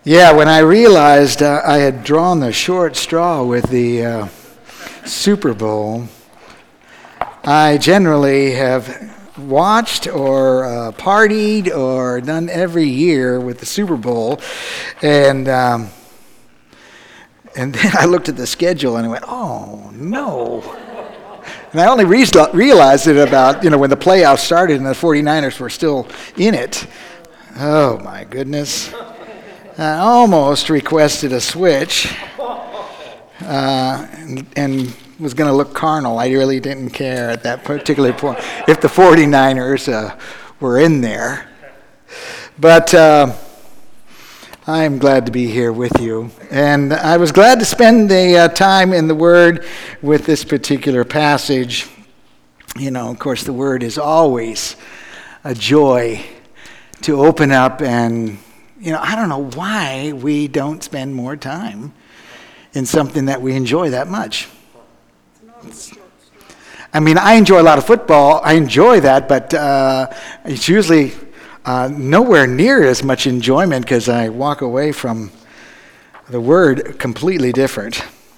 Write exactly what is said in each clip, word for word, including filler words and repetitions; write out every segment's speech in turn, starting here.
Yeah, when I realized uh, I had drawn the short straw with the uh, Super Bowl, I generally have watched or uh, partied or done every year with the Super Bowl, and um, and then I looked at the schedule and I went, oh no. And I only re- realized it about, you know, when the playoffs started and the 49ers were still in it. Oh my goodness. I almost requested a switch uh, and, and was going to look carnal. I really didn't care at that particular point if the 49ers uh, were in there. But uh, I'm glad to be here with you. And I was glad to spend the uh, time in the Word with this particular passage. You know, of course, the Word is always a joy to open up and You know, I don't know why we don't spend more time in something that we enjoy that much. I mean, I enjoy a lot of football. I enjoy that, but uh, it's usually uh, nowhere near as much enjoyment because I walk away from the Word completely different.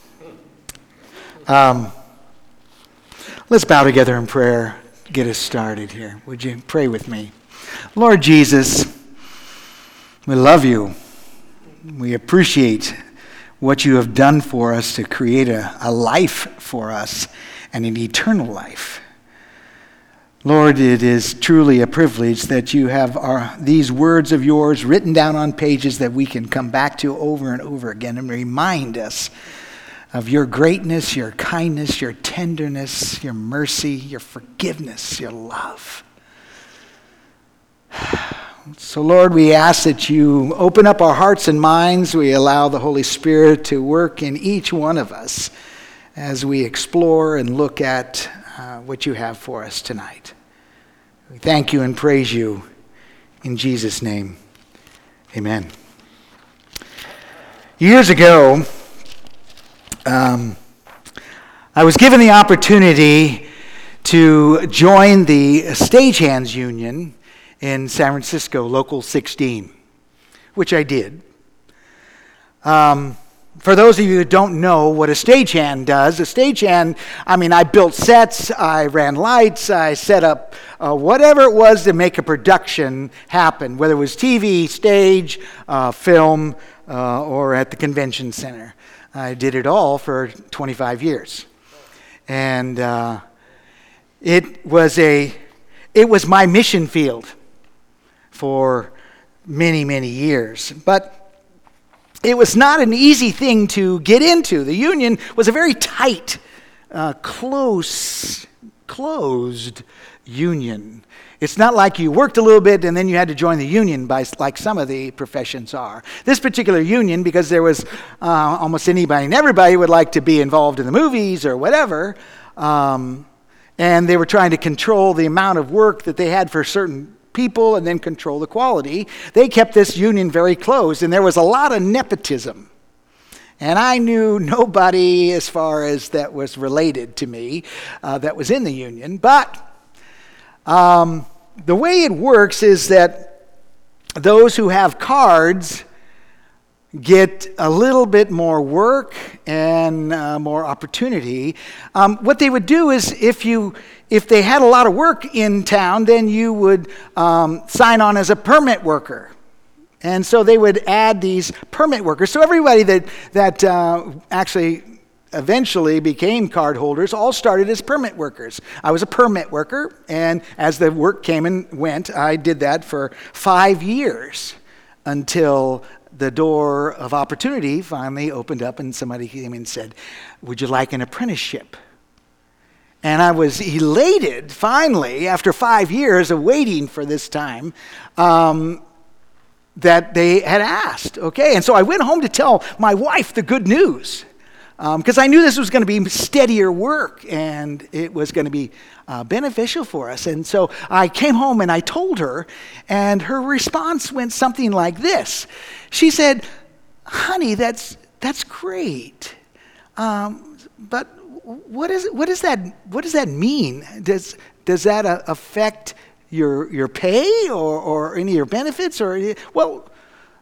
Um, let's bow together in prayer. Get us started here. Would you pray with me? Lord Jesus, we love you. We appreciate what you have done for us to create a, a life for us and an eternal life. Lord, it is truly a privilege that you have our, these words of yours written down on pages that we can come back to over and over again and remind us of your greatness, your kindness, your tenderness, your mercy, your forgiveness, your love. So, Lord, we ask that you open up our hearts and minds. We allow the Holy Spirit to work in each one of us as we explore and look at uh, what you have for us tonight. We thank you and praise you in Jesus' name. Amen. Years ago, um, I was given the opportunity to join the Stagehands Union in San Francisco, Local sixteen, which I did. Um, for those of you who don't know what a stagehand does, a stagehand, I mean, I built sets, I ran lights, I set up uh, whatever it was to make a production happen, whether it was T V, stage, uh, film, uh, or at the convention center. I did it all for twenty-five years. And uh, it was a, it was my mission field for many, many years. But it was not an easy thing to get into. The union was a very tight, uh, close, closed union. It's not like you worked a little bit and then you had to join the union by like some of the professions are. This particular union, because there was uh, almost anybody and everybody would like to be involved in the movies or whatever, um, and they were trying to control the amount of work that they had for certain people and then control the quality. They kept this union very closed, and there was a lot of nepotism. And I knew nobody as far as that was related to me uh, that was in the union. But um, the way it works is that those who have cards get a little bit more work and uh, more opportunity. Um, what they would do is if you if they had a lot of work in town, then you would um, sign on as a permit worker. And so they would add these permit workers. So everybody that, that uh, actually eventually became card holders all started as permit workers. I was a permit worker, and as the work came and went, I did that for five years until the door of opportunity finally opened up and somebody came and said, would you like an apprenticeship? And I was elated, finally, after five years of waiting for this time, um, that they had asked, okay? And so I went home to tell my wife the good news, because um, I knew this was going to be steadier work, and it was going to be uh, beneficial for us. And so I came home and I told her, and her response went something like this. She said, honey, that's that's great, um, but what is what is that? What does that mean? Does does that uh, affect your your pay or, or any of your benefits? Or well,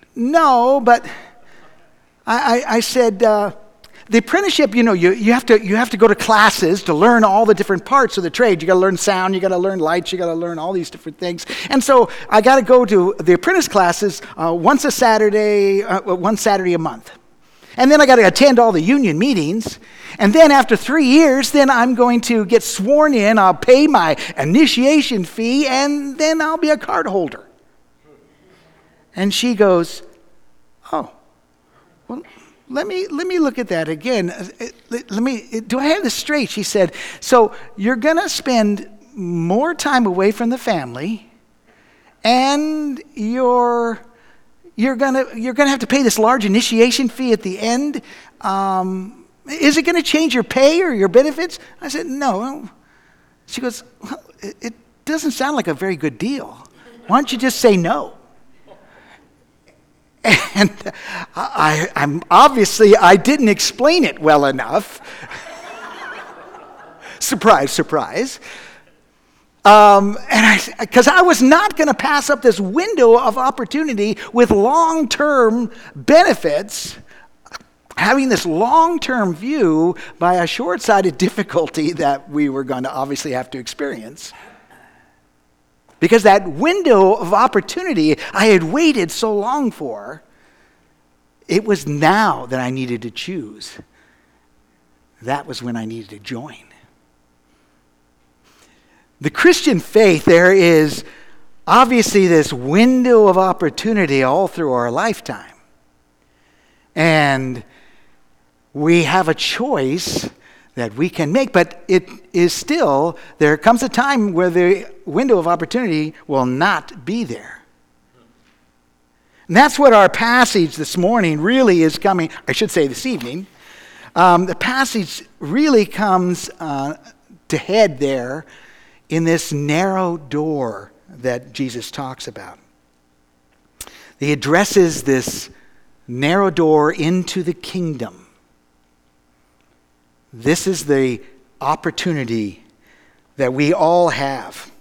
no, but I, I, I said, uh, the apprenticeship, you know, you, you have to you have to go to classes to learn all the different parts of the trade. You got to learn sound, you got to learn lights, you got to learn all these different things. And so I got to go to the apprentice classes uh, once a Saturday, uh, one Saturday a month. And then I got to attend all the union meetings. And then after three years, then I'm going to get sworn in. I'll pay my initiation fee, and then I'll be a card holder. And she goes, oh, well, let me let me look at that again. Let, let me. Do I have this straight? She said, so you're going to spend more time away from the family, and you're you're gonna you're gonna have to pay this large initiation fee at the end. Um, is it going to change your pay or your benefits? I said, no. She goes, well, it, it doesn't sound like a very good deal. Why don't you just say no? And I, I'm obviously, I didn't explain it well enough. Surprise, surprise. Um, and I, because I was not going to pass up this window of opportunity with long-term benefits, having this long-term view by a short-sighted difficulty that we were going to obviously have to experience. Because that window of opportunity I had waited so long for, it was now that I needed to choose. That was when I needed to join. The Christian faith, there is obviously this window of opportunity all through our lifetime. And we have a choice that we can make, but it is still, there comes a time where the window of opportunity will not be there. And that's what our passage this morning really is coming, I should say this evening. Um, the passage really comes uh, to head there in this narrow door that Jesus talks about. He addresses this narrow door into the kingdom. This is the opportunity that we all have.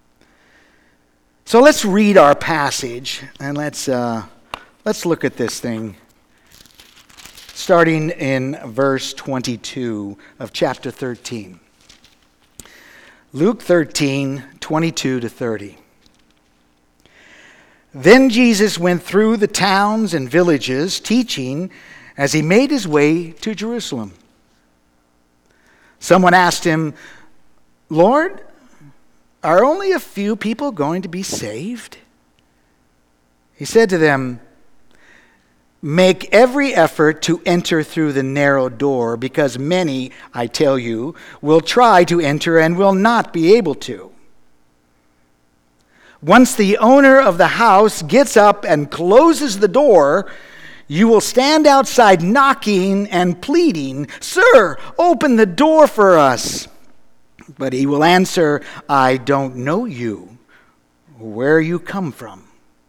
So let's read our passage and let's uh, let's look at this thing. Starting in verse twenty-two of chapter thirteen. Luke thirteen, twenty-two to thirty. Then Jesus went through the towns and villages, teaching as he made his way to Jerusalem. Someone asked him, Lord, are only a few people going to be saved? He said to them, make every effort to enter through the narrow door, because many, I tell you, will try to enter and will not be able to. Once the owner of the house gets up and closes the door, you will stand outside knocking and pleading, Sir, open the door for us. But he will answer, I don't know you, where you come from.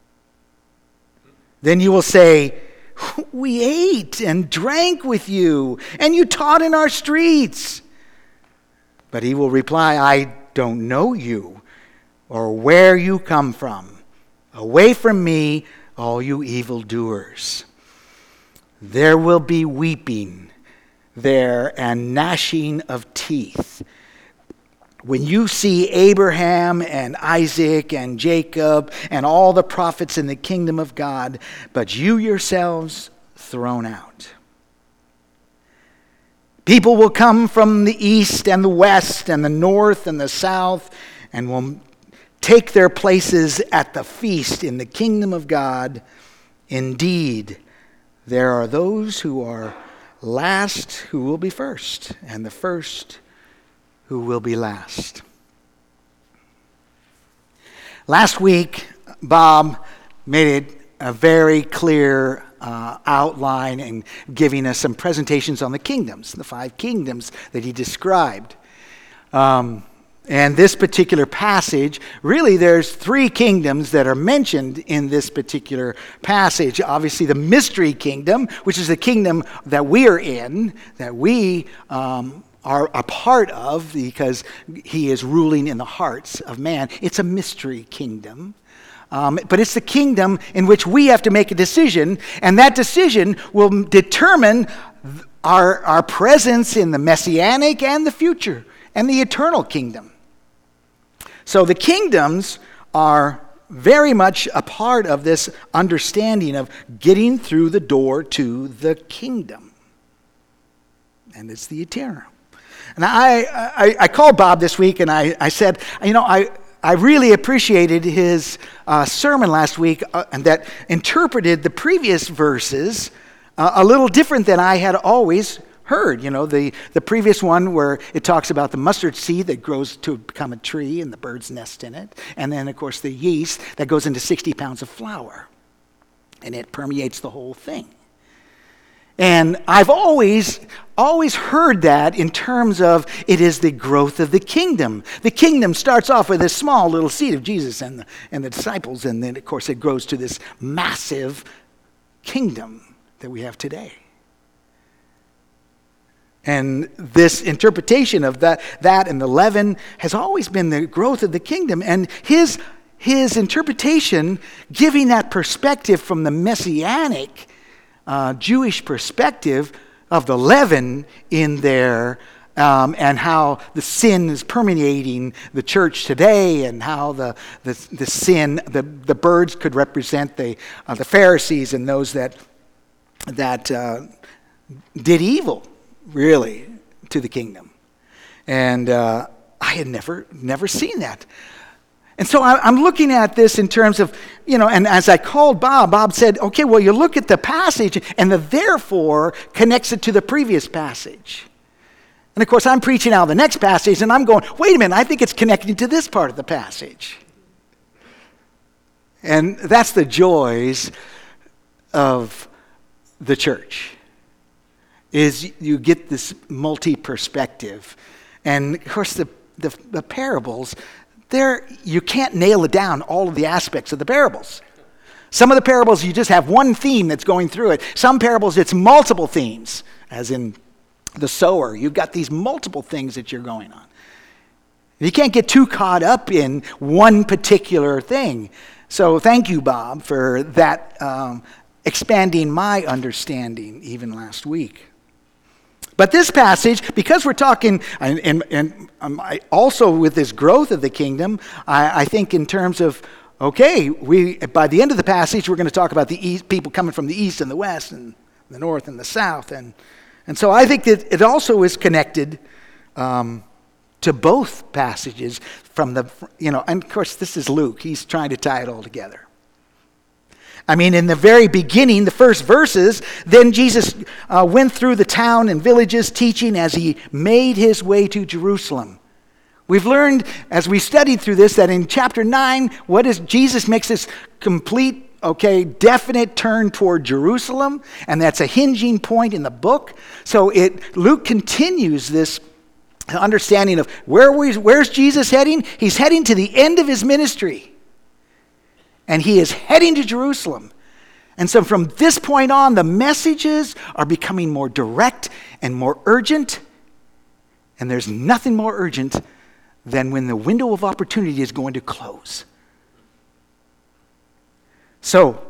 Then you will say, we ate and drank with you, and you taught in our streets. But he will reply, I don't know you, or where you come from. Away from me, all you evildoers. There will be weeping there and gnashing of teeth when you see Abraham and Isaac and Jacob and all the prophets in the kingdom of God, but you yourselves thrown out. People will come from the east and the west and the north and the south and will take their places at the feast in the kingdom of God. Indeed, there are those who are last who will be first, and the first who will be last. Last week, Bob made it a very clear uh, outline and giving us some presentations on the kingdoms, the five kingdoms that he described. Um, And this particular passage, really there's three kingdoms that are mentioned in this particular passage. Obviously the mystery kingdom, which is the kingdom that we are in, that we um, are a part of because he is ruling in the hearts of man. It's a mystery kingdom. Um, but it's the kingdom in which we have to make a decision, and that decision will determine our, our presence in the messianic and the future and the eternal kingdom. So the kingdoms are very much a part of this understanding of getting through the door to the kingdom. And it's the eternal. And I, I, I called Bob this week and I, I said, you know, I, I really appreciated his uh, sermon last week uh, and that interpreted the previous verses uh, a little different than I had always heard. You know, the, the previous one where it talks about the mustard seed that grows to become a tree and the birds nest in it. And then, of course, the yeast that goes into sixty pounds of flour. And it permeates the whole thing. And I've always, always heard that in terms of it is the growth of the kingdom. The kingdom starts off with this small little seed of Jesus and the, and the disciples. And then, of course, it grows to this massive kingdom that we have today. And this interpretation of that, that and the leaven has always been the growth of the kingdom. And his, his interpretation, giving that perspective from the messianic uh, Jewish perspective of the leaven in there, um, and how the sin is permeating the church today, and how the the, the sin, the, the birds could represent the uh, the Pharisees and those that that uh, did evil. Really, to the kingdom. And uh, I had never, never seen that. And so I, I'm looking at this in terms of, you know, and as I called Bob, Bob said, okay, well, you look at the passage, and the therefore connects it to the previous passage. And of course, I'm preaching out of the next passage, and I'm going, wait a minute, I think it's connecting to this part of the passage. And that's the joys of the church. Is you get this multi-perspective. And of course the, the, the parables, there you can't nail it down, all of the aspects of the parables. Some of the parables you just have one theme that's going through it. Some parables it's multiple themes, as in the sower. You've got these multiple things that you're going on. You can't get too caught up in one particular thing. So thank you, Bob, for that um, expanding my understanding even last week. But this passage, because we're talking, and, and, and um, I, also with this growth of the kingdom, I, I think in terms of, okay, we by the end of the passage, we're going to talk about the east, people coming from the east and the west and the north and the south. And, and so I think that it also is connected um, to both passages from the, you know, and of course this is Luke. He's trying to tie it all together. I mean, in the very beginning, the first verses, then Jesus uh, went through the town and villages teaching as he made his way to Jerusalem. We've learned as we studied through this that in chapter nine, what is Jesus makes this complete, okay, definite turn toward Jerusalem, and that's a hinging point in the book. So it Luke continues this understanding of where we, where's Jesus heading? He's heading to the end of his ministry. And he is heading to Jerusalem. And so from this point on, the messages are becoming more direct and more urgent. And there's nothing more urgent than when the window of opportunity is going to close. So,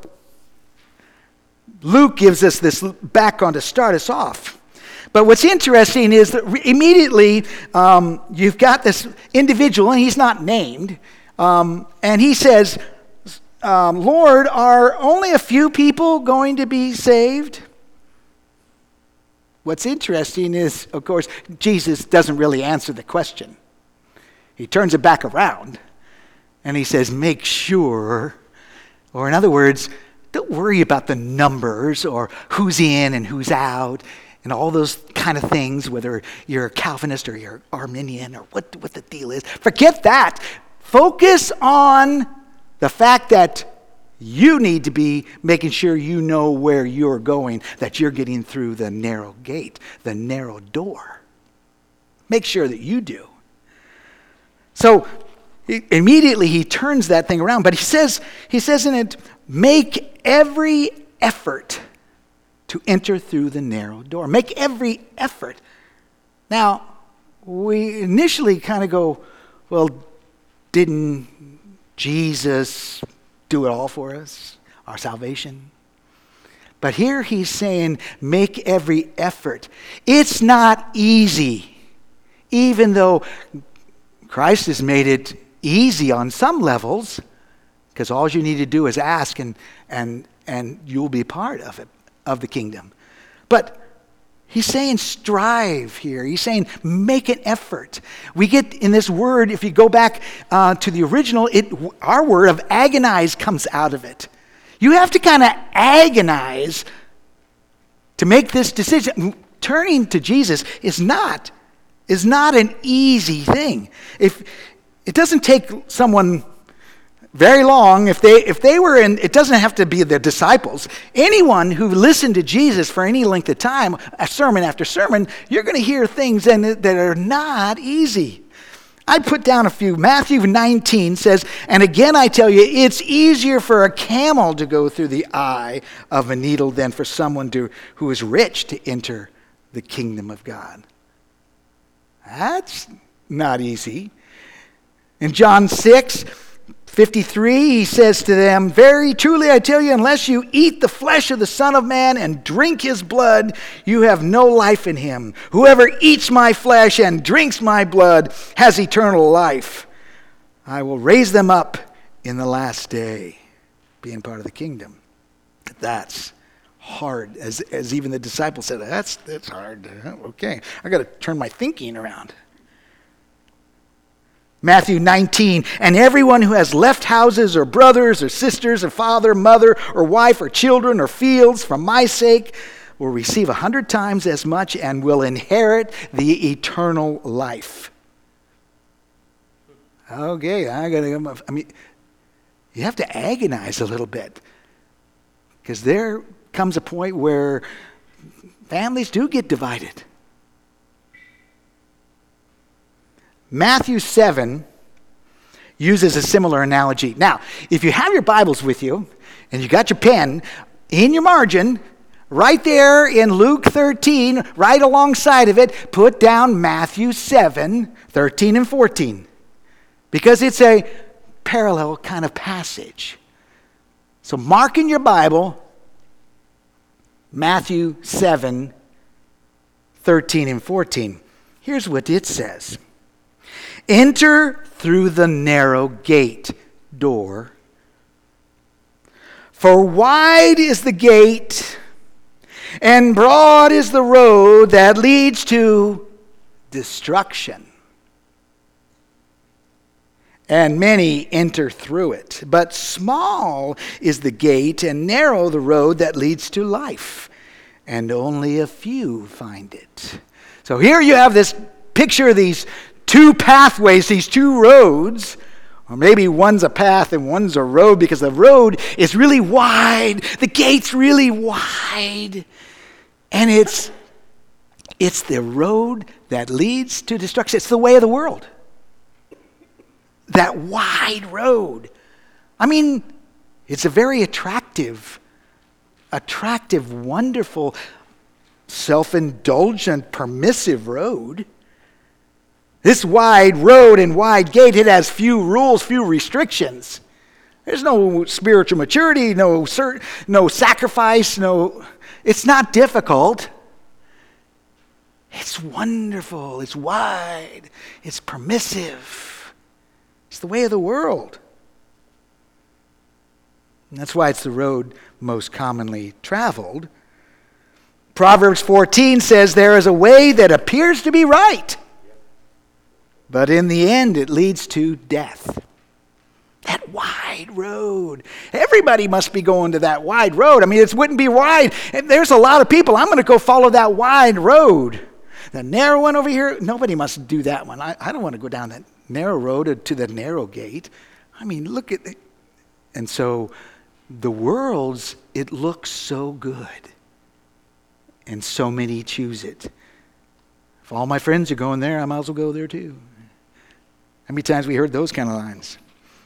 Luke gives us this background to start us off. But what's interesting is that immediately um, you've got this individual, and he's not named, um, and he says, Um, Lord, are only a few people going to be saved? What's interesting is, of course, Jesus doesn't really answer the question. He turns it back around and he says, make sure, or in other words, don't worry about the numbers or who's in and who's out and all those kind of things, whether you're a Calvinist or you're Arminian or what, what the deal is. Forget that. Focus on the fact that you need to be making sure you know where you're going, that you're getting through the narrow gate, the narrow door. Make sure that you do. So he, immediately he turns that thing around, but he says, he says in it, make every effort to enter through the narrow door. Make every effort. Now, we initially kind of go, well, didn't Jesus do it all for us, our salvation. But here he's saying, make every effort. It's not easy, even though Christ has made it easy on some levels, because all you need to do is ask and and and you'll be part of it, of the kingdom. But he's saying strive here. He's saying make an effort. We get in this word, if you go back uh, to the original, it our word of agonize comes out of it. You have to kind of agonize to make this decision. Turning to Jesus is not is not an easy thing. If it doesn't take someone very long, if they if they were in, it doesn't have to be the disciples. Anyone who listened to Jesus for any length of time, a sermon after sermon, you're going to hear things in it that are not easy. I put down a few. Matthew nineteen says, and again I tell you, it's easier for a camel to go through the eye of a needle than for someone to, who is rich to enter the kingdom of God. That's not easy. In John six fifty-three, he says to them, very truly I tell you, unless you eat the flesh of the Son of Man and drink his blood, you have no life in him. Whoever eats my flesh and drinks my blood has eternal life. I will raise them up in the last day, being part of the kingdom. That's hard, as as even the disciples said, that's, that's hard. Okay, I got to turn my thinking around. Matthew nineteen, and everyone who has left houses or brothers or sisters or father, mother or wife or children or fields for my sake will receive a hundred times as much and will inherit the eternal life. Okay, I gotta, I mean, you have to agonize a little bit, because there comes a point where families do get divided. Matthew seven uses a similar analogy. Now, if you have your Bibles with you and you got your pen, in your margin, right there in Luke thirteen, right alongside of it, put down Matthew seven, thirteen and fourteen. Because it's a parallel kind of passage. So mark in your Bible Matthew seven, thirteen and fourteen. Here's what it says. Enter through the narrow gate door, for wide is the gate, and broad is the road that leads to destruction. And many enter through it. But small is the gate, and narrow the road that leads to life, and only a few find it. So here you have this picture of these two pathways, these two roads, or maybe one's a path and one's a road, because the road is really wide, the gate's really wide, and it's it's the road that leads to destruction. It's the way of the world. That wide road. I mean, it's a very attractive, attractive, wonderful, self-indulgent, permissive road. This wide road and wide gate, it has few rules, few restrictions. There's no spiritual maturity, no cert, no sacrifice, no. It's not difficult. It's wonderful. It's wide. It's permissive. It's the way of the world. And that's why it's the road most commonly traveled. Proverbs fourteen says there is a way that appears to be right, but in the end, it leads to death. That wide road. Everybody must be going to that wide road. I mean, it wouldn't be wide. There's a lot of people. I'm going to go follow that wide road. The narrow one over here, nobody must do that one. I, I don't want to go down that narrow road to the narrow gate. I mean, look at it. And so the world's, it looks so good. And so many choose it. If all my friends are going there, I might as well go there too. How many times we heard those kind of lines?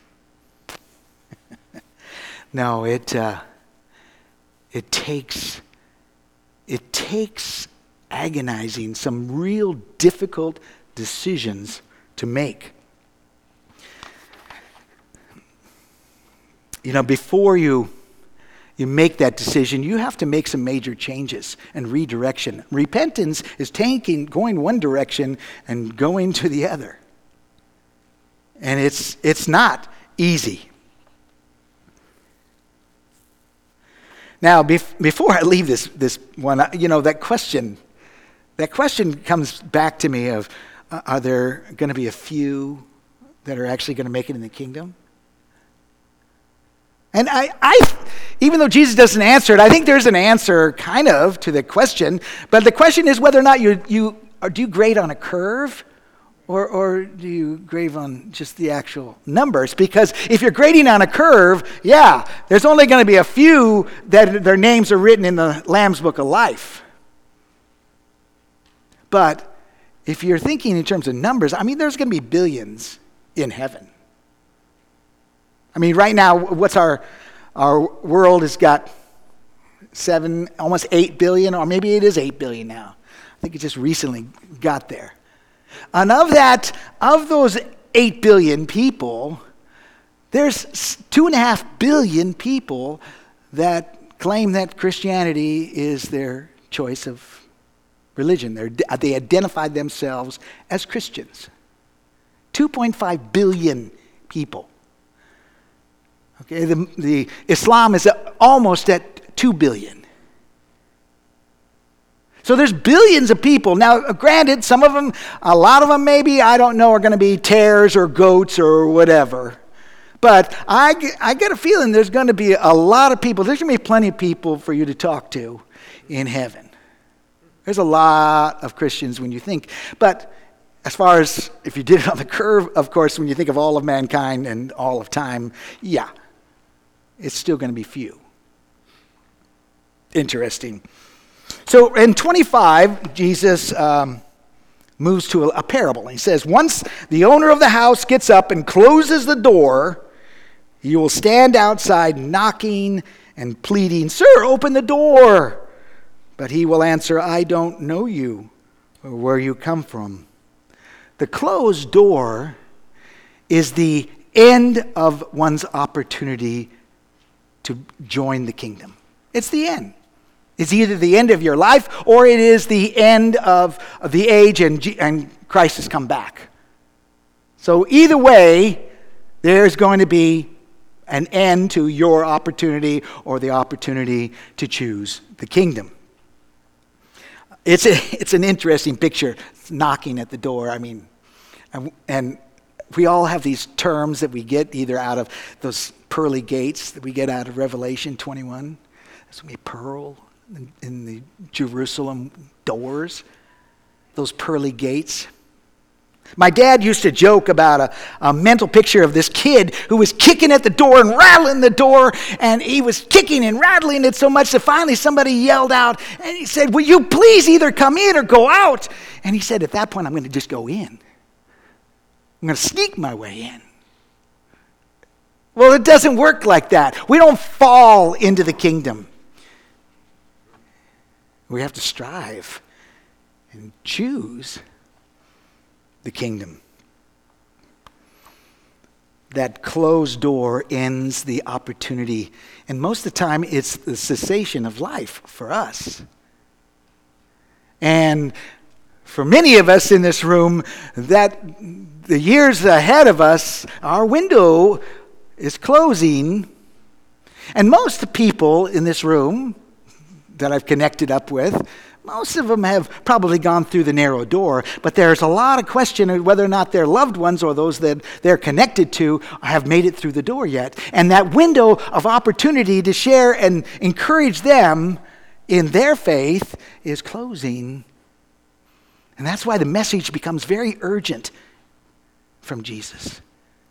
No, it uh, it takes it takes agonizing, some real difficult decisions to make. you know, before you you make that decision, you have to make some major changes and redirection. Repentance is taking, going one direction and going to the other. And it's it's not easy. Now, bef- before I leave this this one, you know, that question, that question comes back to me of, uh, are there going to be a few that are actually going to make it in the kingdom? And I, I, even though Jesus doesn't answer it, I think there's an answer kind of to the question. But the question is whether or not you you or do you grade on a curve, or or do you grade on just the actual numbers? Because if you're grading on a curve, yeah, there's only going to be a few that their names are written in the Lamb's Book of Life. But if you're thinking in terms of numbers, I mean, there's going to be billions in heaven. I mean, right now, what's our our world has got seven, almost eight billion, or maybe it is eight billion now. I think it just recently got there. And of that, of those eight billion people, there's two and a half billion people that claim that Christianity is their choice of religion. They're, they identified themselves as Christians. two point five billion people. Okay, the, the Islam is almost at two billion. So there's billions of people. Now, granted, some of them, a lot of them maybe, I don't know, are going to be tares or goats or whatever. But I, I get a feeling there's going to be a lot of people. There's going to be plenty of people for you to talk to in heaven. There's a lot of Christians when you think. But as far as if you did it on the curve, of course, when you think of all of mankind and all of time, yeah, it's still going to be few. Interesting. So in twenty-five, Jesus um, moves to a, a parable. He says, once the owner of the house gets up and closes the door, you will stand outside knocking and pleading, "Sir, open the door." But he will answer, "I don't know you or where you come from." The closed door is the end of one's opportunity to join the kingdom. It's the end. It's either the end of your life or it is the end of, of the age and, and Christ has come back. So either way, there's going to be an end to your opportunity or the opportunity to choose the kingdom. It's a, it's an interesting picture, it's knocking at the door. I mean, and, and we all have these terms that we get either out of those pearly gates that we get out of Revelation twenty-one. There's going to be pearl in, in the Jerusalem doors, those pearly gates. My dad used to joke about a, a mental picture of this kid who was kicking at the door and rattling the door, and he was kicking and rattling it so much that finally somebody yelled out, and he said, "Will you please either come in or go out?" And he said, at that point, I'm going to just go in. I'm going to sneak my way in. Well, it doesn't work like that. We don't fall into the kingdom. We have to strive and choose the kingdom. That closed door ends the opportunity. And most of the time, it's the cessation of life for us. And for many of us in this room, that the years ahead of us, our window is closing. And most people in this room that I've connected up with, most of them have probably gone through the narrow door, but there's a lot of question of whether or not their loved ones or those that they're connected to have made it through the door yet. And that window of opportunity to share and encourage them in their faith is closing. And that's why the message becomes very urgent from Jesus.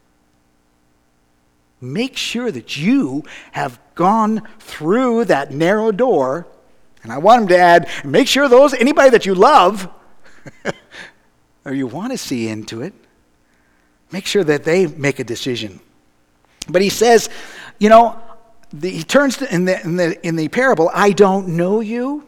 Make sure that you have gone through that narrow door. And I want him to add, make sure those, anybody that you love or you want to see into it, make sure that they make a decision. But he says, you know, the, he turns to, in the, in the in the parable, "I don't know you.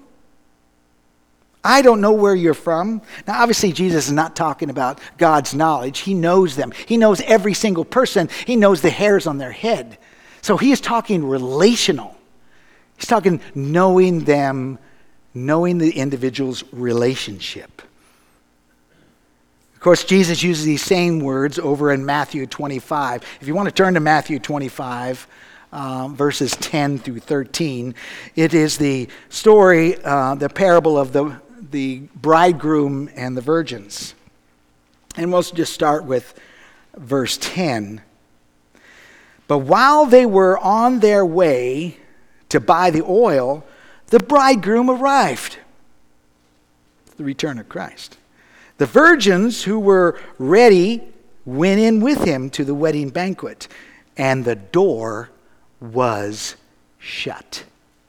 I don't know where you're from." Now, obviously, Jesus is not talking about God's knowledge. He knows them. He knows every single person. He knows the hairs on their head. So he is talking relational. He's talking knowing them, knowing the individual's relationship. Of course, Jesus uses these same words over in Matthew twenty-five. If you want to turn to Matthew twenty-five, um, verses ten through thirteen, it is the story, uh, the parable of the, the bridegroom and the virgins. And we'll just start with verse ten. But while they were on their way to buy the oil, the bridegroom arrived. The return of Christ. The virgins who were ready went in with him to the wedding banquet, and the door was shut.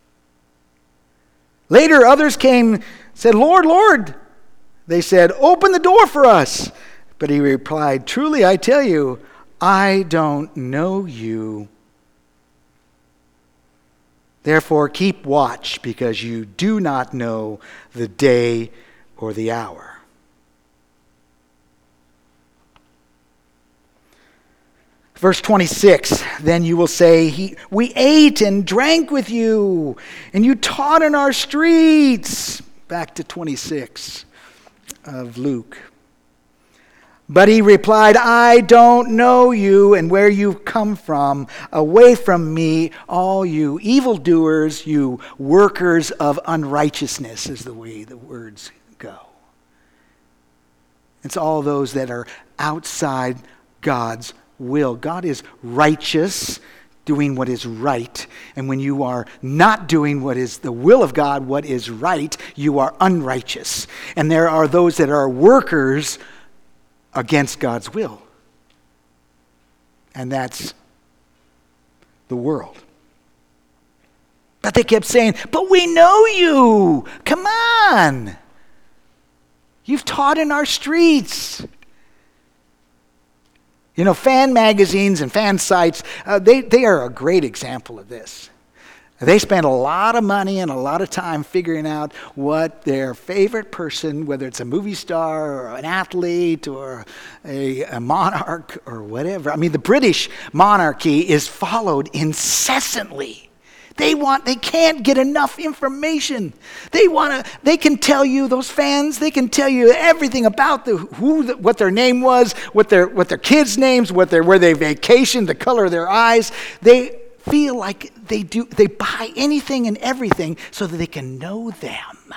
Later, others came, said, Lord, Lord. They said, open the door for us. But he replied, truly, I tell you, I don't know you. Therefore, keep watch, because you do not know the day or the hour. Verse twenty-six, then you will say, he, we ate and drank with you, and you taught in our streets. Back to twenty-six of Luke. But he replied, I don't know you and where you've come from. Away from me, all you evildoers, you workers of unrighteousness, is the way the words go. It's all those that are outside God's will. God is righteous, doing what is right. And when you are not doing what is the will of God, what is right, you are unrighteous. And there are those that are workers against God's will. And that's the world. But they kept saying, but we know you. Come on. You've taught in our streets. You know, fan magazines and fan sites, uh, they, they are a great example of this. They spend a lot of money and a lot of time figuring out what their favorite person, whether it's a movie star or an athlete or a, a monarch or whatever. I mean, the British monarchy is followed incessantly. They want, they can't get enough information. They want to, they can tell you, those fans, they can tell you everything about the who, the, what their name was, what their what their kids' names, what their where they vacationed, the color of their eyes. They feel like they do. They buy anything and everything so that they can know them.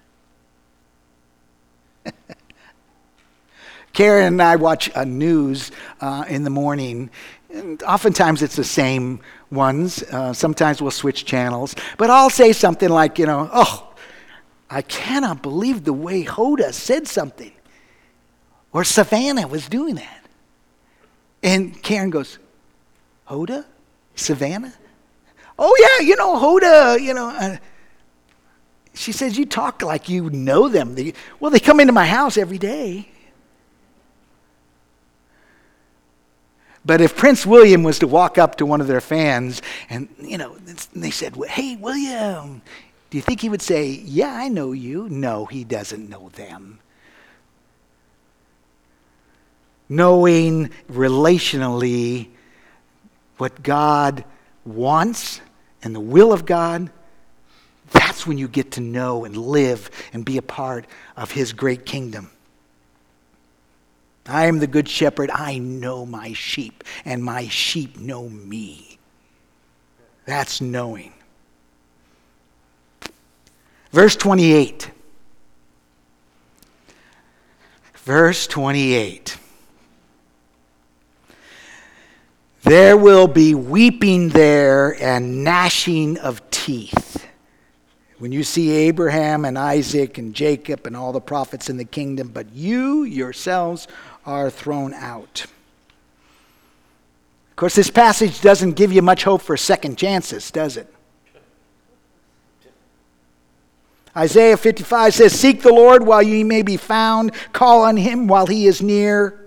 Karen and I watch uh, news uh, in the morning. And oftentimes it's the same ones. Uh, sometimes we'll switch channels. But I'll say something like, you know, oh, I cannot believe the way Hoda said something. Or Savannah was doing that. And Karen goes, Hoda? Savannah? Oh, yeah, you know, Hoda, you know. Uh, she says, you talk like you know them. They, well, they come into my house every day. But if Prince William was to walk up to one of their fans and, you know, and they said, hey, William, do you think he would say, yeah, I know you? No, he doesn't know them. Knowing relationally what God wants and the will of God, that's when you get to know and live and be a part of his great kingdom. I am the good shepherd. I know my sheep, and my sheep know me. That's knowing. Verse twenty-eight. Verse twenty-eight. There will be weeping there and gnashing of teeth. When you see Abraham and Isaac and Jacob and all the prophets in the kingdom, but you yourselves are thrown out. Of course, this passage doesn't give you much hope for second chances, does it? Isaiah fifty-five says, seek the Lord while ye may be found. Call on him while he is near.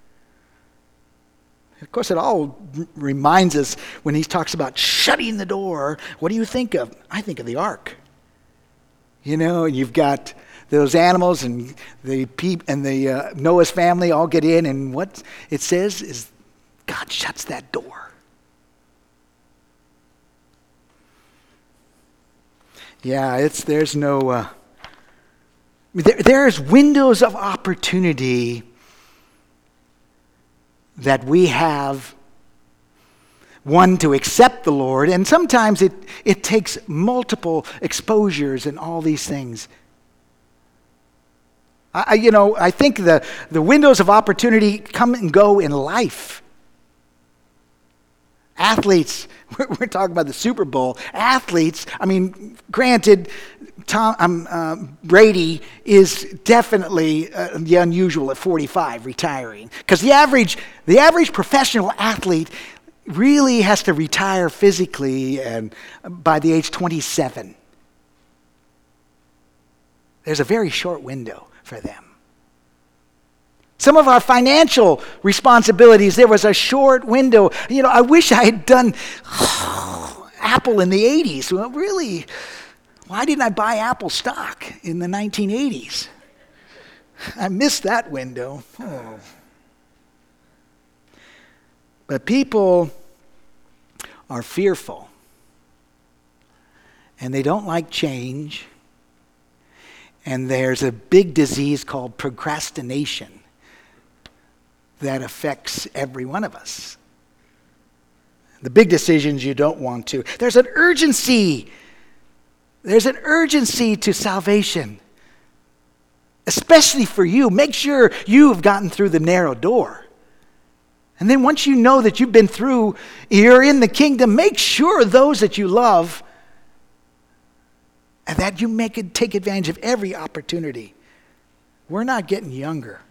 Of course, it all reminds us when he talks about shutting the door. What do you think of? I think of the ark. You know, you've got those animals and the peep and the uh, Noah's family all get in, and what it says is God shuts that door. Yeah, it's there's no... Uh, there, there's windows of opportunity that we have, one, to accept the Lord, and sometimes it, it takes multiple exposures and all these things. I, you know, I think the, the windows of opportunity come and go in life. Athletes, we're, we're talking about the Super Bowl. Athletes, I mean, granted, Tom um, uh, Brady is definitely uh, the unusual at forty-five, retiring, because the average the average professional athlete really has to retire physically and by the age twenty-seven. There's a very short window for them. Some of our financial responsibilities, there was a short window. You know, I wish I had done oh, Apple in the eighties. Well, really, why didn't I buy Apple stock in the nineteen eighties? I missed that window. Oh. But people are fearful, and they don't like change, and there's a big disease called procrastination that affects every one of us. The big decisions you don't want to. There's an urgency. There's an urgency to salvation, especially for you. Make sure you've gotten through the narrow door. And then once you know that you've been through, you're in the kingdom, make sure those that you love and that you make it, take advantage of every opportunity. We're not getting younger.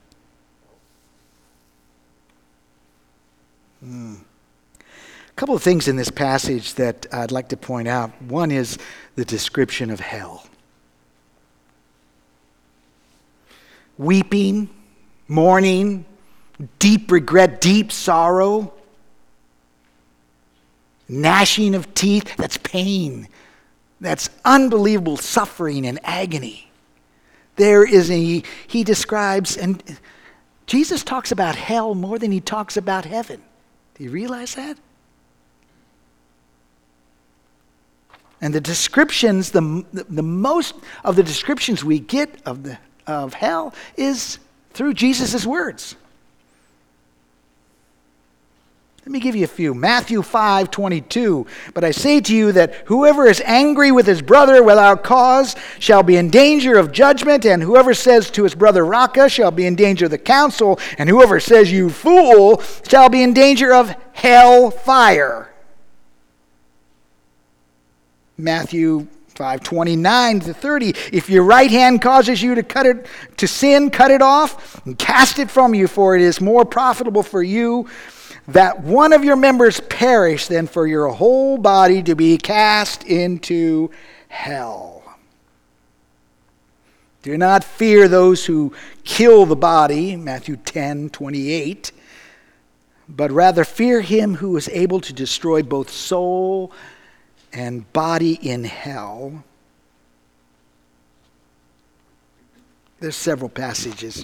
Hmm. A couple of things in this passage that I'd like to point out. One is the description of hell. Weeping, mourning, deep regret, deep sorrow, gnashing of teeth, that's pain. That's unbelievable suffering and agony. There is a, he describes, and Jesus talks about hell more than he talks about heaven. Do you realize that? And the descriptions, the, the, the most of the descriptions we get of, the, of hell is through Jesus' words. Let me give you a few. Matthew five twenty-two. But I say to you that whoever is angry with his brother without cause shall be in danger of judgment, and whoever says to his brother Raca shall be in danger of the council, and whoever says you fool shall be in danger of hell fire. Matthew five twenty-nine to thirty. If your right hand causes you to cut it to sin, cut it off and cast it from you, for it is more profitable for you that one of your members perish than for your whole body to be cast into hell. Do not fear those who kill the body, Matthew ten twenty-eight, but rather fear him who is able to destroy both soul and body in hell. There's several passages.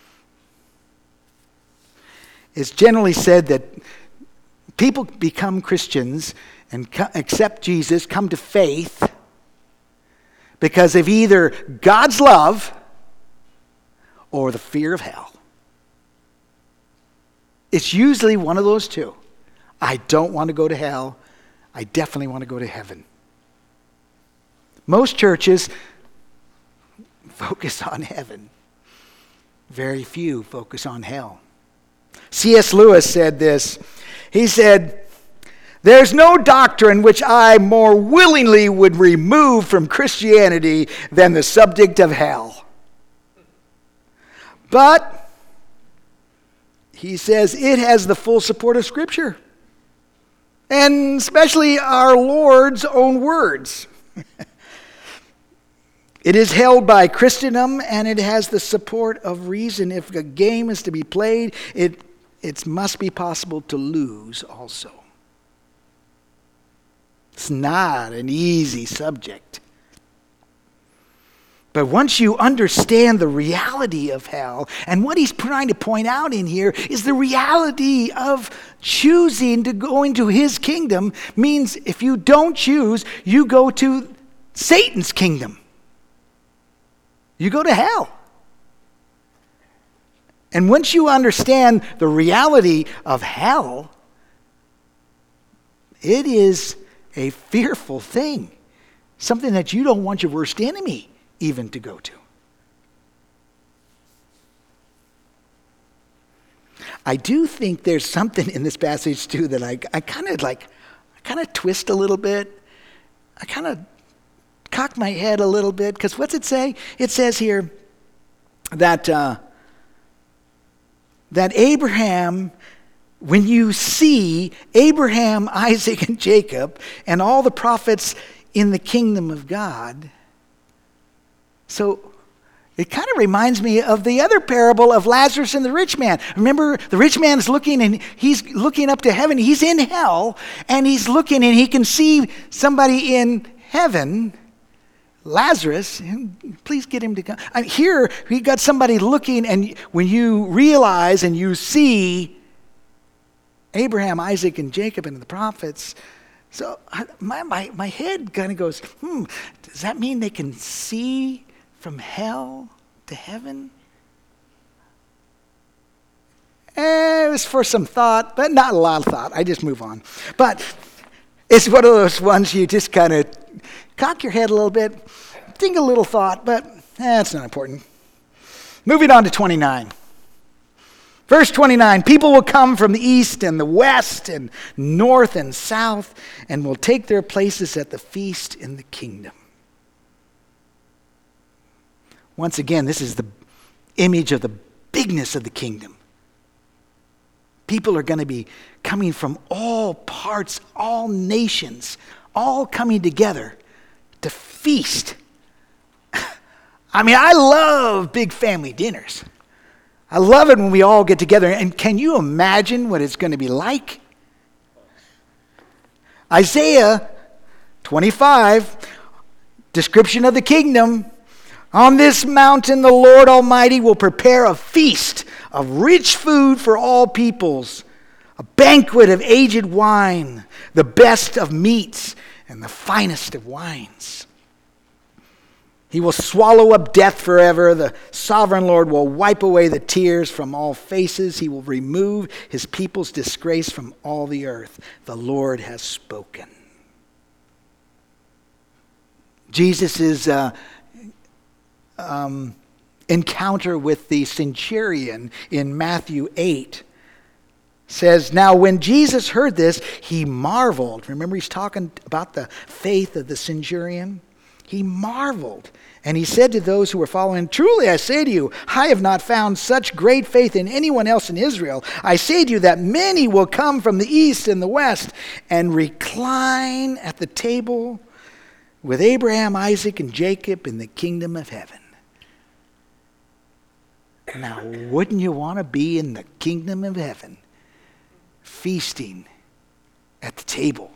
It's generally said that people become Christians and co- accept Jesus, come to faith, because of either God's love or the fear of hell. It's usually one of those two. I don't want to go to hell. I definitely want to go to heaven. Most churches focus on heaven. Very few focus on hell. C S Lewis said this. He said, "There's no doctrine which I more willingly would remove from Christianity than the subject of hell. But," he says, "it has the full support of Scripture, and especially our Lord's own words. It is held by Christendom, and it has the support of reason. If a game is to be played, it it must be possible to lose also." It's not an easy subject. But once you understand the reality of hell, and what he's trying to point out in here is the reality of choosing to go into his kingdom means if you don't choose, you go to Satan's kingdom. You go to hell. And once you understand the reality of hell, it is a fearful thing. Something that you don't want your worst enemy even to go to. I do think there's something in this passage too that I, I kind of like, I kind of twist a little bit. I kind of cock my head a little bit, because what's it say? It says here that uh, that Abraham, when you see Abraham, Isaac, and Jacob, and all the prophets in the kingdom of God, so it kind of reminds me of the other parable of Lazarus and the rich man. Remember, the rich man is looking, and he's looking up to heaven. He's in hell, and he's looking, and he can see somebody in heaven, Lazarus. Please get him to come. I mean, here, we got somebody looking, and when you realize and you see Abraham, Isaac, and Jacob, and the prophets, so my, my, my head kind of goes, hmm, does that mean they can see from hell to heaven? Eh, it was for some thought, but not a lot of thought. I just move on. But it's one of those ones you just kind of cock your head a little bit, think a little thought, but eh, it's not important. Moving on to twenty-nine. Verse twenty-nine, people will come from the east and the west and north and south and will take their places at the feast in the kingdom. Once again, this is the image of the bigness of the kingdom. People are going to be coming from all parts, all nations, all coming together to feast. I mean, I love big family dinners. I love it when we all get together. And can you imagine what it's going to be like? Isaiah twenty-five, description of the kingdom. On this mountain, the Lord Almighty will prepare a feast of rich food for all peoples, a banquet of aged wine, the best of meats, and the finest of wines. He will swallow up death forever. The sovereign Lord will wipe away the tears from all faces. He will remove his people's disgrace from all the earth. The Lord has spoken. Jesus is uh, Um, encounter with the centurion in Matthew eight says, now when Jesus heard this, he marveled. Remember, he's talking about the faith of the centurion. He marveled, and he said to those who were following, truly I say to you, I have not found such great faith in anyone else in Israel. I say to you that many will come from the east and the west and recline at the table with Abraham, Isaac, and Jacob in the kingdom of heaven. Now, wouldn't you want to be in the kingdom of heaven, feasting at the table?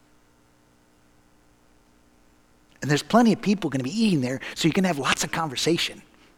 And there's plenty of people going to be eating there, so you can have lots of conversation.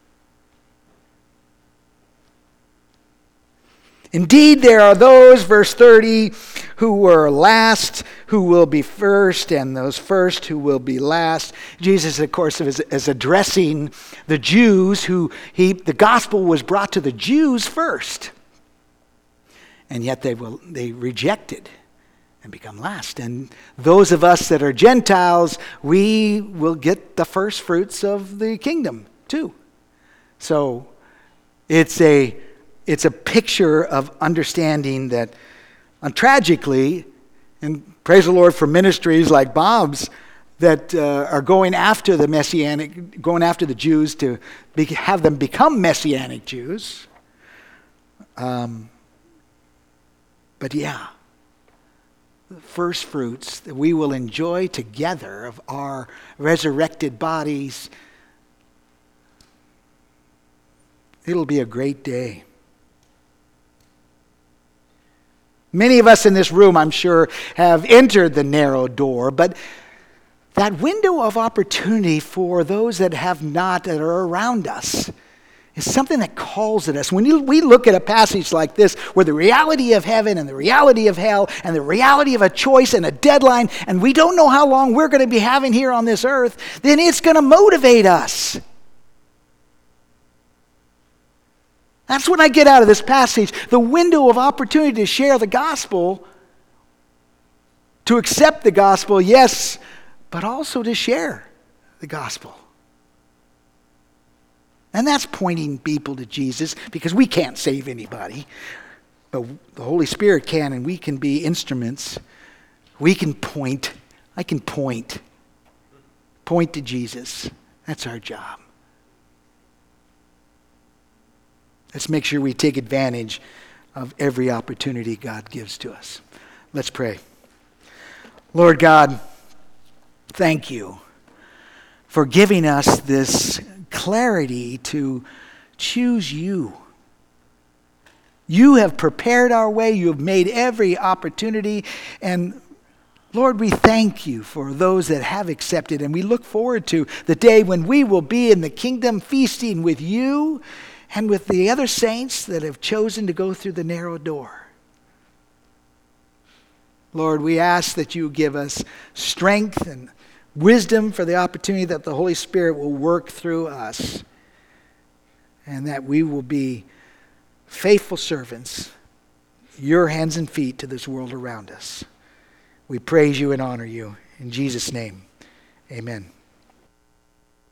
Indeed, there are those, verse thirty, who were last, who will be first, and those first who will be last. Jesus, of course, is, is addressing the Jews who he the gospel was brought to the Jews first. And yet they will they rejected and become last. And those of us that are Gentiles, we will get the first fruits of the kingdom too. So it's a It's a picture of understanding that, uh, tragically, and praise the Lord for ministries like Bob's that uh, are going after the Messianic, going after the Jews to be, have them become Messianic Jews. Um, but yeah, the first fruits that we will enjoy together of our resurrected bodies, it'll be a great day. Many of us in this room, I'm sure, have entered the narrow door, but that window of opportunity for those that have not, that are around us, is something that calls at us. When you, we look at a passage like this, where the reality of heaven and the reality of hell and the reality of a choice and a deadline, and we don't know how long we're going to be having here on this earth, then it's going to motivate us. That's what I get out of this passage. The window of opportunity to share the gospel, to accept the gospel, yes, but also to share the gospel. And that's pointing people to Jesus, because we can't save anybody. But the Holy Spirit can, and we can be instruments. We can point. I can point. Point to Jesus. That's our job. Let's make sure we take advantage of every opportunity God gives to us. Let's pray. Lord God, thank you for giving us this clarity to choose you. You have prepared our way. You have made every opportunity. And Lord, we thank you for those that have accepted. And we look forward to the day when we will be in the kingdom feasting with you and with the other saints that have chosen to go through the narrow door. Lord, we ask that you give us strength and wisdom for the opportunity that the Holy Spirit will work through us, and that we will be faithful servants, your hands and feet to this world around us. We praise you and honor you. In Jesus' name, amen.